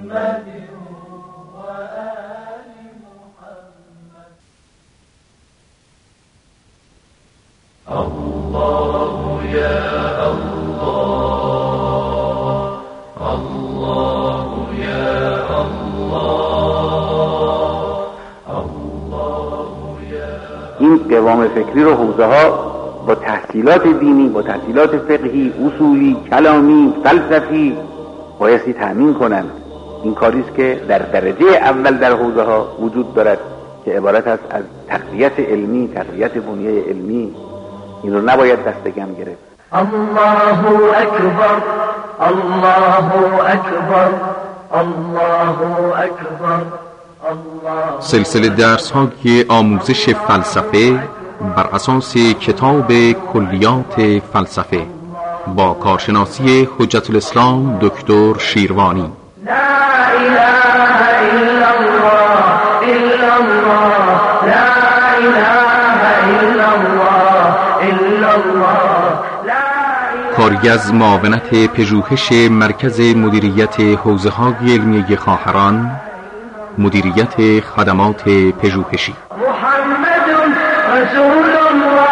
این قوام فکری رو حوزه‌ها با تحصیلات دینی، با تحصیلات فقهی، اصولی، کلامی، فلسفی بایستی تأمین کنند. این کاریست که در درجه اول در حوزه‌ها وجود دارد که عبارت است از تقویت علمی، تقویت بنیه علمی. این رو نباید دست کم گرفت. الله اکبر، الله اکبر، الله اکبر. سلسله درس‌های آموزش فلسفه بر اساس کتاب کلیات فلسفه با کارشناسی حجت الاسلام دکتر شیروانی. لا اله الا الله الا الله، لا اله الا الله الا الله. کاری از معاونت پژوهش مرکز مدیریت حوزه‌های علمی خواهران، مدیریت خدمات پژوهشی. محمد رسول الله،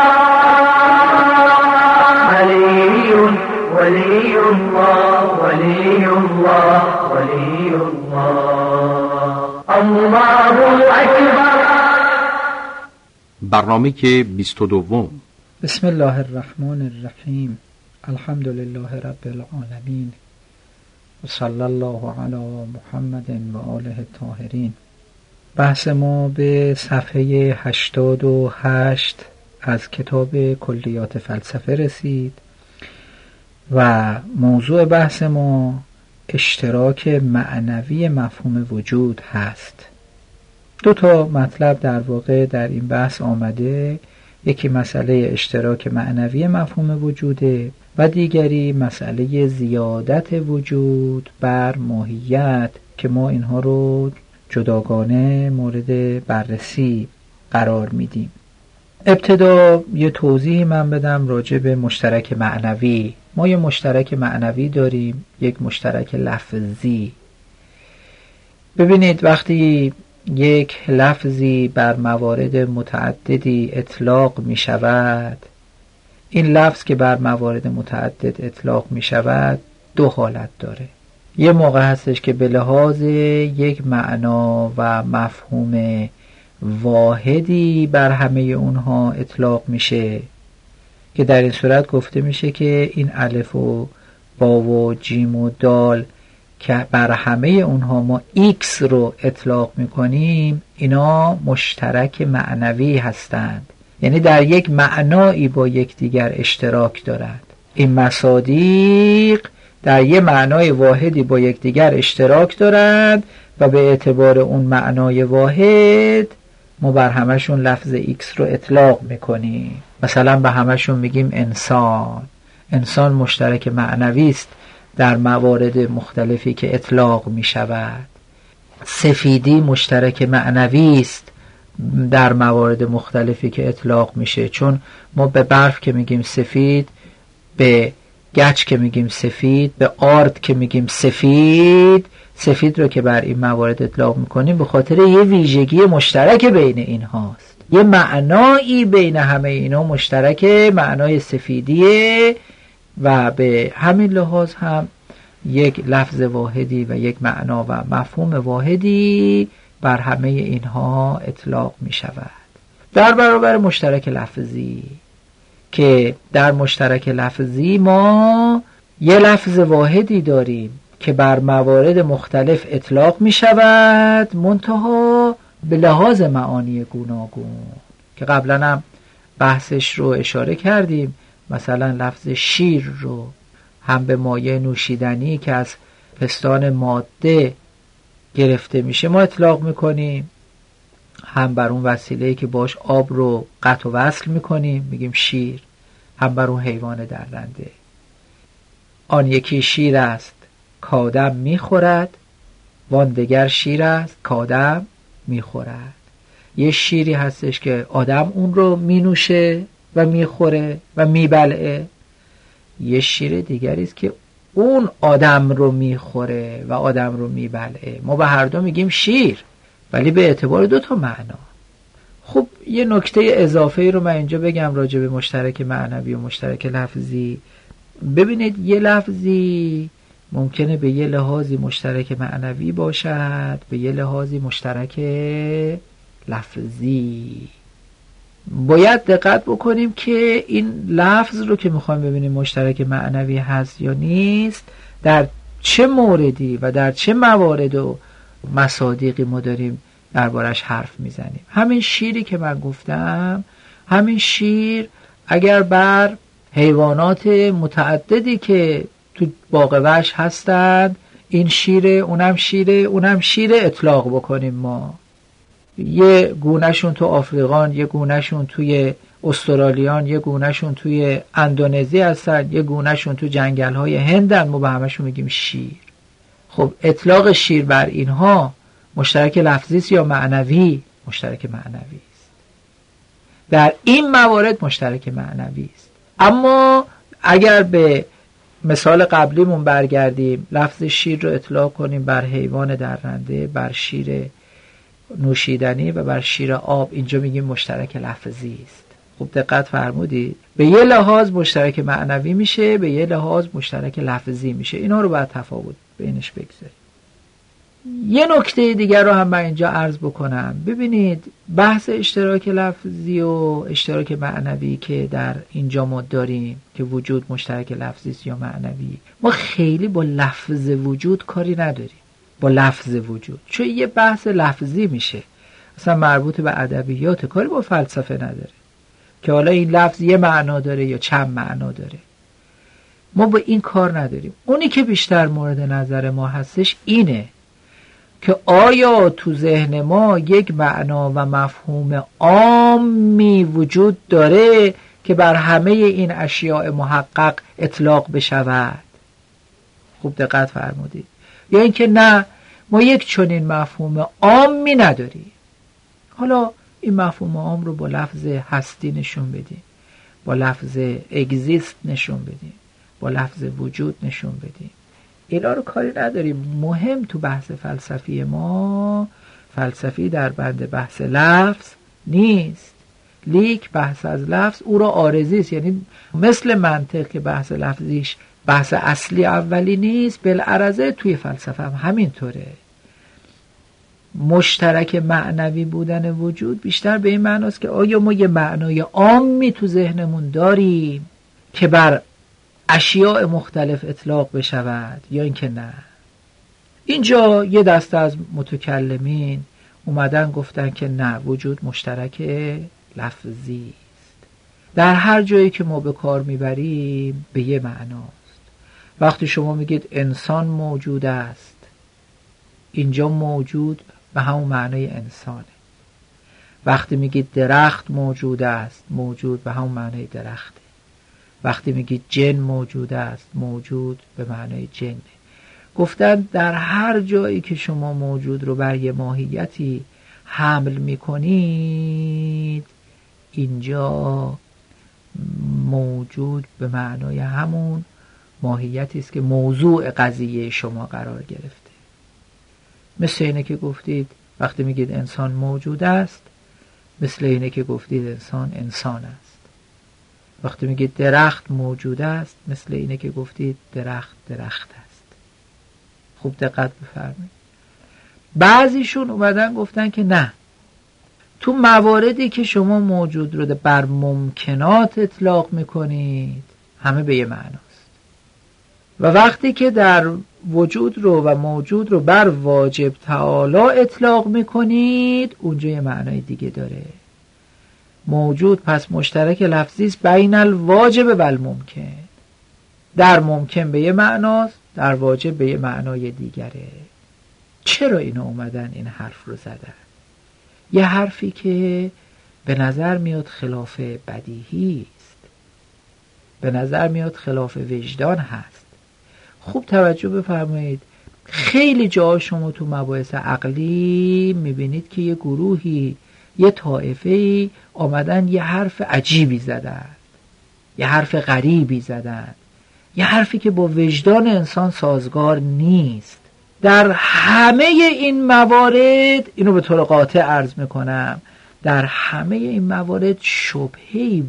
ولی الله، ولی الله، ولی الله. الله اکبر. برنامه که 22. بسم الله الرحمن الرحیم. الحمد لله رب العالمین و صلی الله علی محمد و آله الطاهرین. بحث ما به صفحه 88 از کتاب کلیات فلسفه رسید و موضوع بحث ما اشتراک معنوی مفهوم وجود هست. دو تا مطلب در واقع در این بحث آمده. یکی مسئله اشتراک معنوی مفهوم وجوده و دیگری مسئله زیادت وجود بر ماهیت که ما اینها رو جداگانه مورد بررسی قرار میدیم. ابتدا یه توضیح من بدم راجع به مشترک معنوی. ما یه مشترک معنوی داریم، یک مشترک لفظی. ببینید وقتی یک لفظی بر موارد متعددی اطلاق می شود، این لفظ که بر موارد متعدد اطلاق می شود دو حالت داره. یه موقع هستش که به لحاظ یک معنا و مفهوم واحدی بر همه اونها اطلاق میشه که در این صورت گفته میشه که این الف و با و جیم و دال که بر همه اونها ما ایکس رو اطلاق میکنیم، اینا مشترک معنوی هستند، یعنی در یک معنایی با یکدیگر اشتراک دارند. این مصادیق در یک معنای واحدی با یکدیگر اشتراک دارند و به اعتبار اون معنای واحد ما بر همشون لفظ ایکس رو اطلاق میکنیم. مثلا به همشون میگیم انسان. انسان مشترک معنوی است در موارد مختلفی که اطلاق می شود. سفیدی مشترک معنوی است در موارد مختلفی که اطلاق میشه، چون ما به برف که میگیم سفید، به گچ که میگیم سفید، به آرد که میگیم سفید، سفید رو که بر این موارد اطلاق میکنیم به خاطر یه ویژگی مشترک بین این هاست. یه معنایی بین همه اینا مشترک معنای سفیدیه و به همین لحاظ هم یک لفظ واحدی و یک معنا و مفهوم واحدی بر همه اینها اطلاق می شود. در برابر مشترک لفظی که در مشترک لفظی ما یه لفظ واحدی داریم که بر موارد مختلف اطلاق می شود، منتها به لحاظ معانی گوناگون که قبلا هم بحثش رو اشاره کردیم. مثلا لفظ شیر رو هم به مایع نوشیدنی که از پستان ماده گرفته میشه ما اطلاق میکنیم، هم بر اون وسیله‌ای که باش آب رو قطع و وصل میکنیم میگیم شیر، هم بر اون حیوان درنده. آن یکی شیر است کآدم میخورد، وان دگر شیر است کآدم میخورد. یه شیری هستش که آدم اون رو مینوشه و میخوره و میبلعه، یه شیر دیگری است که اون آدم رو میخوره و آدم رو میبلعه. ما به هر دو میگیم شیر، ولی به اعتبار 2 معنا. خب یه نکته اضافه رو من اینجا بگم راجع به مشترک معنوی و مشترک لفظی. ببینید یه لفظی ممکنه به یه لحاظی مشترک معنوی باشد، به یه لحاظی مشترک لفظی. باید دقت بکنیم که این لفظ رو که میخوایم ببینیم مشترک معنوی هست یا نیست، در چه موردی و در چه موارد و مصادیقی ما داریم دربارش حرف میزنیم. همین شیری که من گفتم، همین شیر اگر بر حیوانات متعددی که تو باغ وحش هستند، این شیره اونم شیره اونم شیره اطلاق بکنیم ما، یه گونهشون تو آفریقان، یه گونهشون توی استرالیان، یه گونهشون توی اندونزی هستن، یه گونهشون تو جنگل‌های هندن، ما به همشون میگیم شیر. خب اطلاق شیر بر اینها مشترک لفظی است یا معنوی؟ مشترک معنوی است. در این موارد مشترک معنوی است. اما اگر به مثال قبلیمون برگردیم، لفظ شیر رو اطلاق کنیم بر حیوان درنده، بر شیر نوشیدنی و بر شیر آب، اینجا میگیم مشترک لفظی است. خوب دقت فرمودید؟ به یه لحاظ مشترک معنوی میشه، به یه لحاظ مشترک لفظی میشه. اینا رو باید تفاوت بینش بگذاریم. یه نکته دیگر رو هم من اینجا عرض بکنم. ببینید بحث اشتراک لفظی و اشتراک معنوی که در اینجا ما داریم که وجود مشترک لفظی است یا معنوی، ما خیلی با لفظ وجود کاری نداریم، با لفظ وجود، چون یه بحث لفظی میشه، اصلا مربوط به ادبیات، کاری با فلسفه نداره که حالا این لفظ یه معنا داره یا چند معنا داره. ما با این کار نداریم. اونی که بیشتر مورد نظر ما هستش اینه که آیا تو ذهن ما یک معنا و مفهوم عامی وجود داره که بر همه این اشیاء محقق اطلاق بشود؟ خوب دقت فرمودید. یا اینکه نه، ما یک چنین مفهوم عامی نداریم. حالا این مفهوم عام رو با لفظ هستی نشون بدیم، با لفظ اگزیست نشون بدیم، با لفظ وجود نشون بدیم، اینا رو کاری نداریم. مهم تو بحث فلسفی ما، فلسفی در بند بحث لفظ نیست، لیک بحث از لفظ او را عارضی است. یعنی مثل منطق که بحث لفظیش بحث اصلی اولی نیست، بالعرضه توی فلسفه هم همینطوره. مشترک معنوی بودن وجود بیشتر به این معناست که آیا ما یه معنای عامی تو ذهنمون داریم که بر اشیاء مختلف اطلاق بشود یا اینکه نه. اینجا یه دسته از متکلمین اومدن گفتن که نه، وجود مشترک لفظی است. در هر جایی که ما به کار میبریم به یه معناست. وقتی شما میگید انسان موجود است، اینجا موجود به همون معنای انسانه. وقتی میگید درخت موجود است، موجود به همون معنای درخته. وقتی میگید جن موجود است، موجود به معنای جنه. گفتن در هر جایی که شما موجود رو بر یه ماهیتی حمل میکنید، اینجا موجود به معنای همون ماهیتی است که موضوع قضیه شما قرار گرفته. مثل اینه که گفتید وقتی میگید انسان موجود است، مثل اینه که گفتید انسان انسان است. وقتی میگید درخت موجود است، مثل اینه که گفتید درخت درخت است. خوب دقت بفرمایید. بعضیشون اومدن گفتن که نه، تو مواردی که شما موجود رو بر ممکنات اطلاق میکنید همه به یه معناست، و وقتی که در وجود رو و موجود رو بر واجب تعالی اطلاق میکنید اونجا یه معنای دیگه داره. موجود پس مشترک لفظی است بین الواجب و الممکن. در ممکن به یه معناست، در واجب به یه معنای دیگره. چرا اینا اومدن این حرف رو زدن؟ یه حرفی که به نظر میاد خلاف بدیهی است، به نظر میاد خلاف وجدان هست. خوب توجه بفرمایید. خیلی جا شما تو مباحث عقلی میبینید که یه گروهی، یه طایفه‌ای آمدن یه حرف عجیبی زدن، یه حرف غریبی زدن، یه حرفی که با وجدان انسان سازگار نیست. در همه این موارد، اینو به طور قاطع عرض میکنم، در همه این موارد شبهه‌ای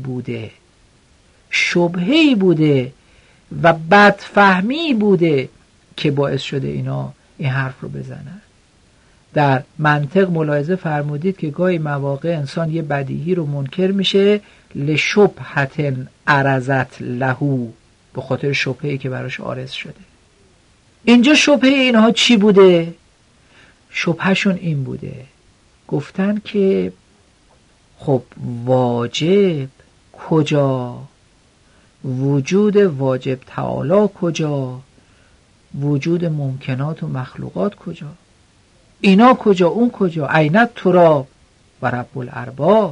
بوده و بدفهمی بوده که باعث شده اینا این حرف رو بزنن. در منطق ملاحظه فرمودید که گاهی مواقع انسان یه بدیهی رو منکر میشه لشبهة عرضت له، به خاطر شبهه‌ای که براش عارض شده. اینجا شبهه اینها چی بوده؟ شبهشون این بوده، گفتن که خب واجب کجا؟ وجود واجب تعالی کجا؟ وجود ممکنات و مخلوقات کجا؟ اینا کجا؟ اون کجا؟ عینت تراب و رب الارباب.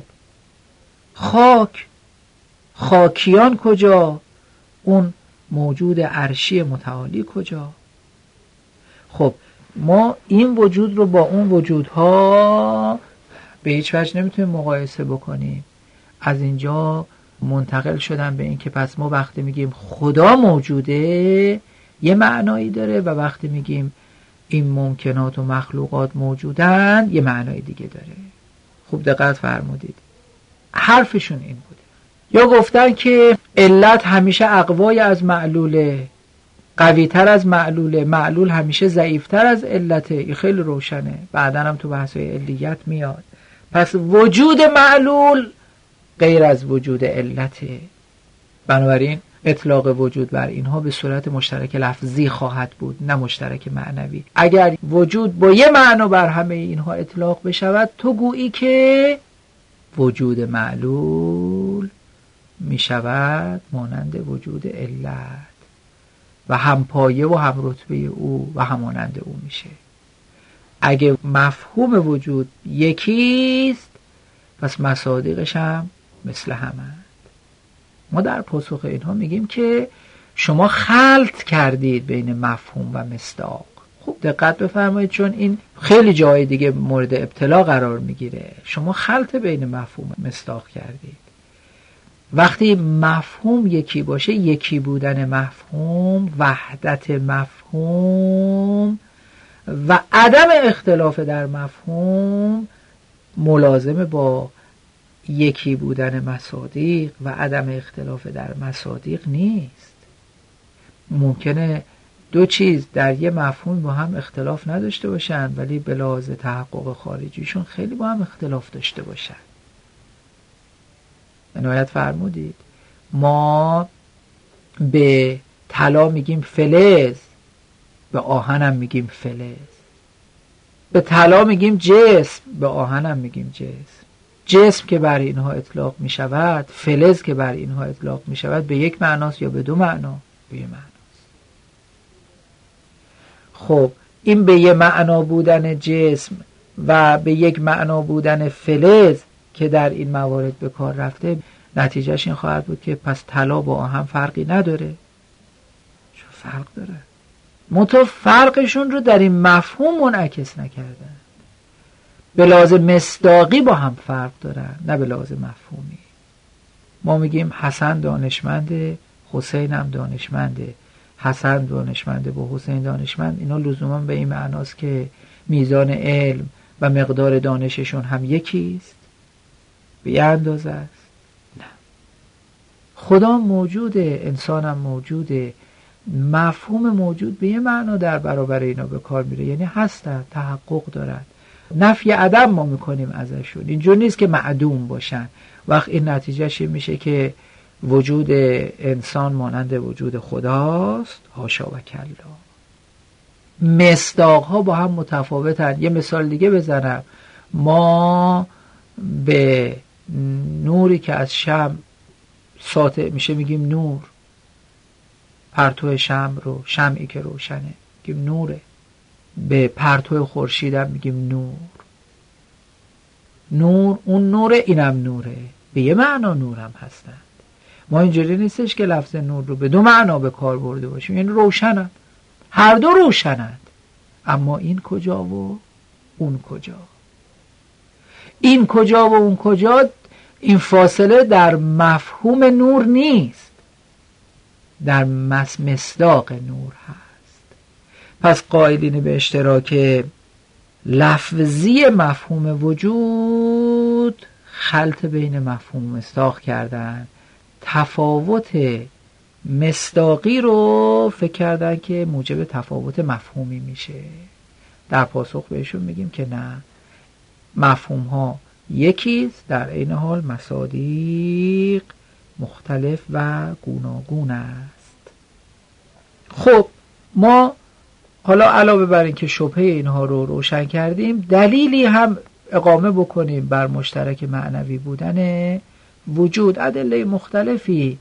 خاکیان کجا؟ اون موجود عرشی متعالی کجا؟ خب ما این وجود رو با اون وجودها به هیچ وجه نمیتونیم مقایسه بکنیم. از اینجا منتقل شدن به این که پس ما وقتی میگیم خدا موجوده یه معنایی داره و وقتی میگیم این ممکنات و مخلوقات موجودن یه معنای دیگه داره. خوب دقت فرمودید. حرفشون این بوده. یا گفتن که علت همیشه اقوای از معلوله، قوی تر از معلوله، معلول همیشه ضعیفتر از علته. این خیلی روشنه، بعداً هم تو بحث‌های علیت میاد. پس وجود معلول غیر از وجود علته. بنابراین اطلاق وجود بر اینها به صورت مشترک لفظی خواهد بود، نه مشترک معنوی. اگر وجود با یه معنا بر همه اینها اطلاق بشود، تو گویی که وجود معلول می شود مانند وجود علت و هم پایه و هم رتبه او و همانند او میشه. اگه مفهوم وجود یکیست، پس مصادیقش هم مثل همند. ما در پاسخ اینها میگیم که شما خلط کردید بین مفهوم و مصداق. خوب دقت بفرمایید، چون این خیلی جای دیگه مورد ابتلا قرار میگیره. شما خلط بین مفهوم و مصداق کردید. وقتی مفهوم یکی باشه، یکی بودن مفهوم، وحدت مفهوم و عدم اختلاف در مفهوم ملازم با یکی بودن مصادیق و عدم اختلاف در مصادیق نیست. ممکنه دو چیز در یه مفهوم با هم اختلاف نداشته باشن ولی به لحاظ تحقق خارجیشون خیلی با هم اختلاف داشته باشن. عنایت فرمودید. ما به طلا میگیم فلز، به آهنم میگیم فلز. به طلا میگیم جسم، به آهنم میگیم جسم. جسم که بر اینها اطلاق میشود، فلز که بر اینها اطلاق میشود، به یک معناست یا به دو معنا؟ به یک معناست. خب این به یک معنا بودن جسم و به یک معنا بودن فلز که در این موارد به کار رفته، نتیجهش این خواهد بود که پس طلا با آهن فرقی نداره. چون فرق داره، منتها فرقشون رو در این مفهوم منعکس نکردن. به لحاظ مصداقی با هم فرق دارن، نه به لحاظ مفهومی. ما میگیم حسن دانشمنده، حسین هم دانشمنده. حسن دانشمنده با حسین دانشمند، اینا لزوما به این معناست که میزان علم و مقدار دانششون هم یکیست؟ به یه اندازه است؟ نه. خدا موجوده، انسان هم موجوده. مفهوم موجود به یه معنا در برابر اینا به کار میره، یعنی هستن، تحقق دارن. نفی عدم ما میکنیم ازشون. اینجور نیست که معدوم باشن. وقت این نتیجهش میشه که وجود انسان مانند وجود خداست، حاشا و کلا. مصداقها با هم متفاوتن. یه مثال دیگه بزنم. ما به نوری که از شمع ساطع میشه میگیم نور. پرتو شمع رو، شمعی که روشنه، میگیم نوره. به پرتو خورشید هم میگیم نور. نور، اون نوره، اینم نوره. به یه معنا نور هم هستند. ما اینجوری نیستش که لفظ نور رو به دو معنا به کار برده باشیم. این روشنند، هر دو روشنند، اما این کجا و اون کجا؟ این کجا و اون کجا، این فاصله در مفهوم نور نیست. در مصداق نور هست. پس قائلین به اشتراک لفظی مفهوم وجود خلط بین مفهوم و مصداق کردن، تفاوت مصداقی رو فکر کردن که موجب تفاوت مفهومی میشه. در پاسخ بهشون میگیم که نه، مفهوم ها یکیست، در این حال مصادیق مختلف و گوناگون است. خب ما حالا علاوه بر این که شبهه اینها رو روشن کردیم، دلیلی هم اقامه بکنیم بر مشترک معنوی بودن وجود. ادله مختلفی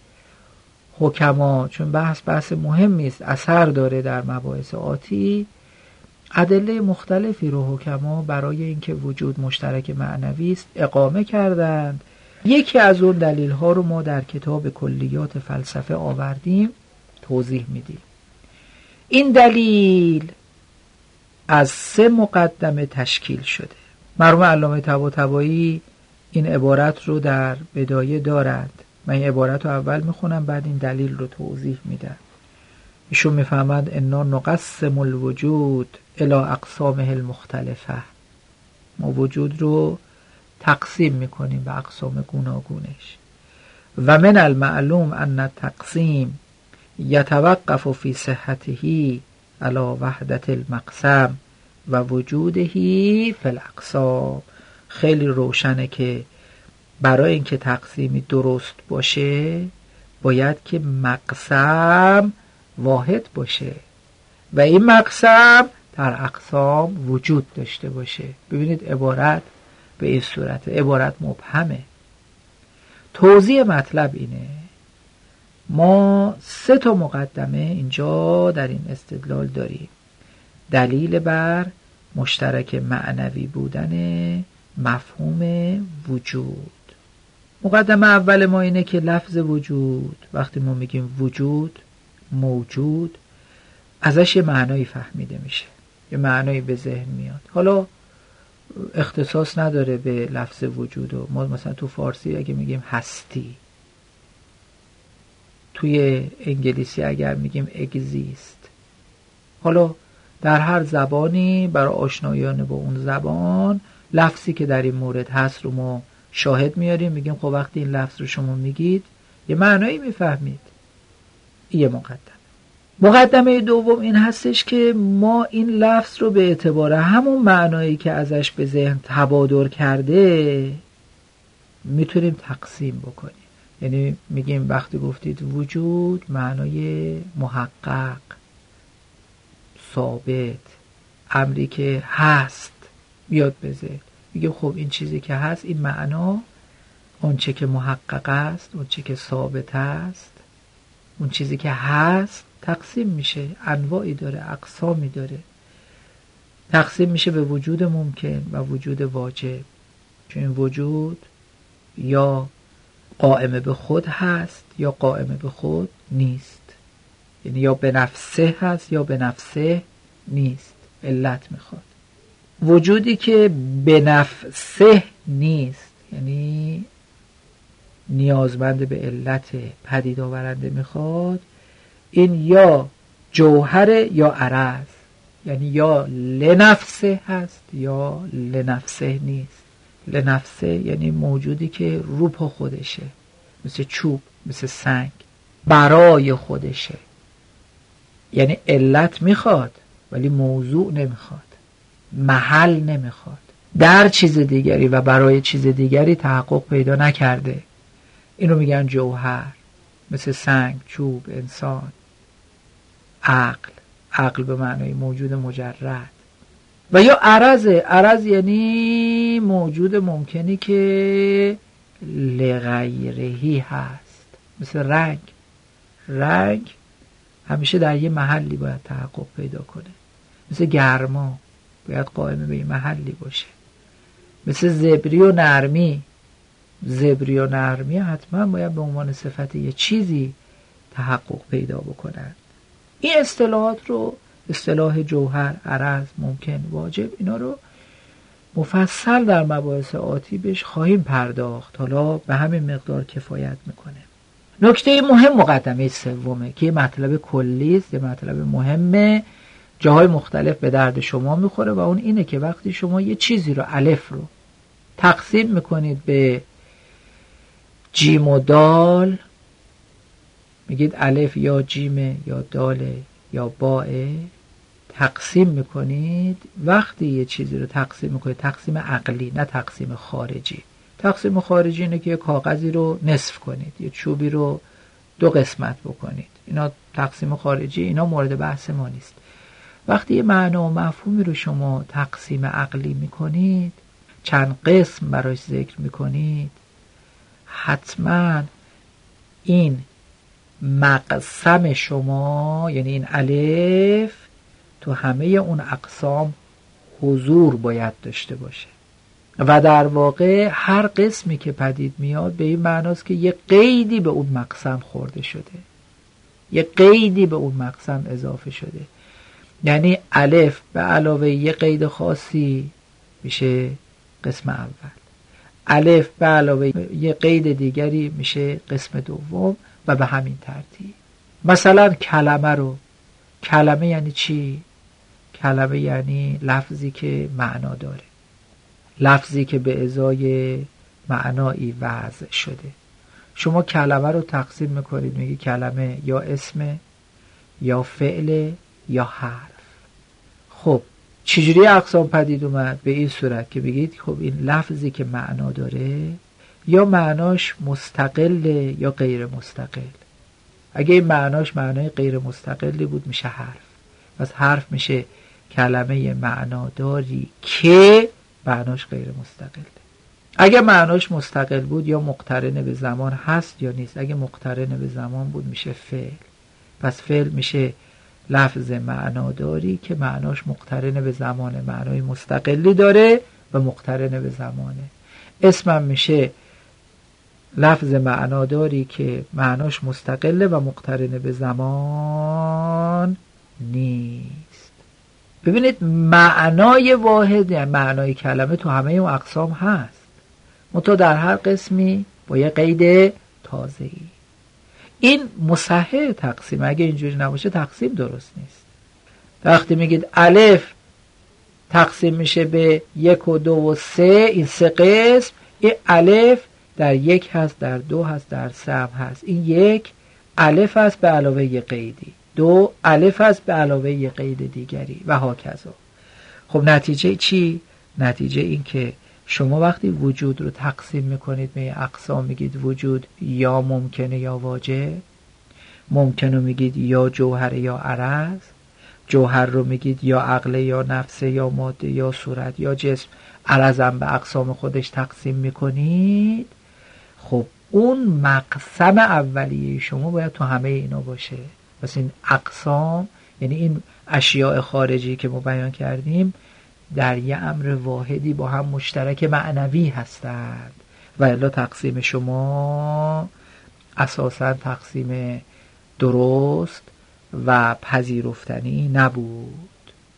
حکما، چون بحث مهمی است، اثر داره در مباحث آتی، ادله مختلفی رو حکما برای اینکه وجود مشترک معنوی است اقامه کردند. یکی از اون دلیل ها رو ما در کتاب کلیات فلسفه آوردیم، توضیح میدیم. این دلیل از 3 مقدمه تشکیل شده. مرحوم علامه طباطبایی این عبارت رو در بدایه دارند. من این عبارت رو اول میخونم، بعد این دلیل رو توضیح میدم. ایشون میفهمند انا نقسم الوجود الی اقسامه المختلفه. ما وجود رو تقسیم میکنیم به اقسام گوناگونش. و من المعلوم ان التقسیم یتوقف فی صحته علی وحدت المقسم و وجوده فی الاقسام. خیلی روشنه که برای اینکه تقسیمی درست باشه باید که مقسم واحد باشه و این مقسم در اقسام وجود داشته باشه. ببینید عبارت به این صورت، عبارت مبهمه. توضیح مطلب اینه، ما 3 تا مقدمه اینجا در این استدلال داریم. دلیل بر مشترک معنوی بودن مفهوم وجود. مقدمه اول ما اینه که لفظ وجود، وقتی ما میگیم وجود، موجود، ازش یه معنایی فهمیده میشه، یه معنایی به ذهن میاد. حالا اختصاص نداره به لفظ وجود. و ما مثلا تو فارسی اگه میگیم هستی، توی انگلیسی اگر میگیم اگزیست، حالا در هر زبانی برای آشنایان با اون زبان لفظی که در این مورد هست رو ما شاهد میاریم، میگیم خب وقتی این لفظ رو شما میگید یه معنایی میفهمید. یه مقدمه دوم این هستش که ما این لفظ رو به اعتبار همون معنایی که ازش به ذهن تبادر کرده میتونیم تقسیم بکنیم. یعنی میگیم وقتی گفتید وجود، معنای محقق، ثابت، امری که هست بیاد به ذهن. میگیم خب این چیزی که هست، این معنا، اون چه که محقق است، اون چه که ثابت است، اون چیزی که هست تقسیم میشه، انواعی داره، اقسامی داره. تقسیم میشه به وجود ممکن و وجود واجب. چون این وجود یا قائم به خود هست یا قائم به خود نیست، یعنی یا به نفسه هست یا به نفسه نیست. علت میخواد. وجودی که به نفسه نیست، یعنی نیازمند به علت پدید آورنده میخواد، این یا جوهر یا عرض، یعنی یا لنفسه هست یا لنفسه نیست. لنفسه یعنی موجودی که رو پا خودشه، مثل چوب، مثل سنگ، برای خودشه، یعنی علت میخواد ولی موضوع نمیخواد، محل نمیخواد، در چیز دیگری و برای چیز دیگری تحقق پیدا نکرده. اینو میگن جوهر، مثل سنگ، چوب، انسان. عقل به معنای موجود مجرد. و یا عرض یعنی موجود ممکنی که لغیرهی هست، مثل رنگ همیشه در یه محلی باید تحقق پیدا کنه. مثل گرما باید قائم به یه محلی باشه. مثل زبری و نرمی حتما باید به عنوان صفت یه چیزی تحقق پیدا بکنن. این اصطلاحات رو، اصطلاح جوهر، عرض، ممکن، واجب، اینا رو مفصل در مباحث آتی بهش خواهیم پرداخت. حالا به همین مقدار کفایت میکنه. نکته مهم مقدمه سومه که یه مطلب کلی است، یه مطلب مهمه، جاهای مختلف به درد شما میخوره و اون اینه که وقتی شما یه چیزی رو، الف رو تقسیم میکنید به جیم و دال، میگید الف یا جیمه یا داله یا باء، تقسیم میکنید. وقتی یه چیزی رو تقسیم میکنید، تقسیم عقلی نه تقسیم خارجی. تقسیم خارجی اینه که یه کاغذی رو نصف کنید، یه چوبی رو 2 قسمت بکنید، اینا تقسیم خارجی، اینا مورد بحث ما نیست. وقتی یه معنا و مفهومی رو شما تقسیم عقلی میکنید، چند قسم براش ذکر میکنید، حتما این مقسم شما، یعنی این الف، تو همه اون اقسام حضور باید داشته باشه و در واقع هر قسمی که پدید میاد به این معناست که یه قیدی به اون مقسم خورده شده، یه قیدی به اون مقسم اضافه شده. یعنی الف به علاوه یه قید خاصی میشه قسم اول، الف به علاوه یه قید دیگری میشه قسم دوم و به همین ترتیب. مثلا کلمه رو، کلمه یعنی چی؟ کلمه یعنی لفظی که معنا داره، لفظی که به ازای معنایی وضع شده. شما کلمه رو تقسیم میکنید، میگی کلمه یا اسم یا فعل یا حرف. خب چجوری اقسام پدید اومد؟ به این صورت که بگید خب این لفظی که معنا داره یا معناش مستقله یا غیر مستقل. اگه این معناش معنای غیر مستقلی بود میشه حرف، پس حرف میشه کلمه معناداری که معناش غیر مستقله. اگه معناش مستقل بود یا مقترن به زمان هست یا نیست. اگه مقترن به زمان بود میشه فعل، پس فعل میشه لفظ معناداری که معناش مقترن به زمانه، معنای مستقلی داره و مقترن به زمانه. اسمم میشه لفظ معناداری که معناش مستقله و مقترن به زمان نیست. ببینید معنای واحد، یعنی معنای کلمه تو همه اون اقسام هست، منتها در هر قسمی با یه قید تازه‌ای. این مصحح تقسیم. اگه اینجوری نباشه تقسیم درست نیست. وقتی میگید الف تقسیم میشه به 1 و 2 و 3، این 3 قسم، این الف در 1 هست، در 2 هست، در 3 هم هست. این 1 الف هست به علاوه یه قیدی، 2 الف هست به علاوه یه قید دیگری و هاکذا. خب نتیجه چی؟ نتیجه این که شما وقتی وجود رو تقسیم میکنید به اقسام، میگید وجود یا ممکنه یا واجب، ممکن رو میگید یا جوهر یا عرض، جوهر رو میگید یا عقل یا نفس یا ماده یا صورت یا جسم، عرضم به اقسام خودش تقسیم میکنید. خب اون مقسم اولیه شما باید تو همه اینا باشه. پس این اقسام یعنی این اشیاء خارجی که ما بیان کردیم در یه امر واحدی با هم مشترک معنوی هستند و الا تقسیم شما اساساً تقسیم درست و پذیرفتنی نبود.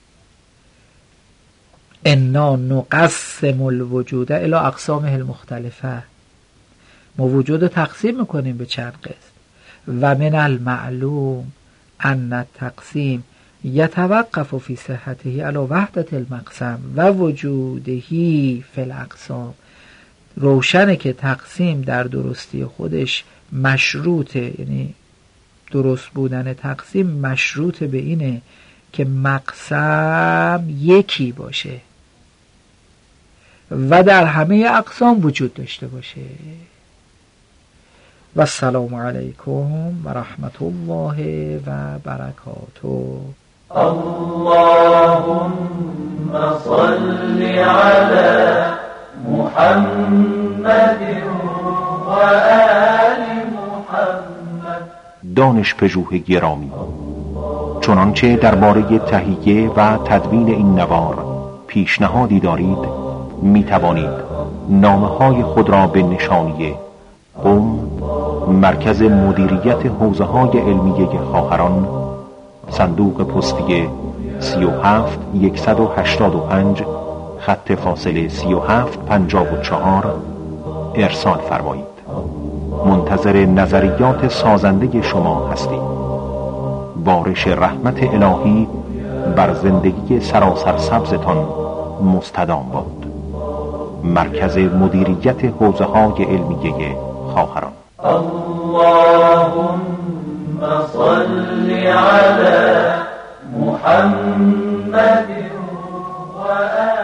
انا نقسم الوجود الی اقسامه المختلفه، ما وجود رو تقسیم میکنیم به چند قسم. و من المعلوم ان التقسیم یتوقف فی صحته علی وحدت المقسم و وجوده فی الاقسام. روشنه که تقسیم در درستی خودش مشروطه، یعنی درست بودن تقسیم مشروط به اینه که مقسم یکی باشه و در همه اقسام وجود داشته باشه. و السلام علیکم و رحمت الله و برکاته. اللهم صل على محمد و آل محمد. دانش پژوه گرامی، چنانچه درباره تهیه و تدوین این نوار پیشنهادی دارید، می توانید نامه‌های خود را به نشانی قم، مرکز مدیریت حوزه‌های علمیه خواهران، صندوق پستی 37185 خط فاصله 3754 ارسال فرمایید. منتظر نظریات سازنده شما هستیم. بارش رحمت الهی بر زندگی سراسر سبزتان مستدام باد. مرکز مدیریت حوزه‌های علمیه خواهران. اللهم صل على محمد و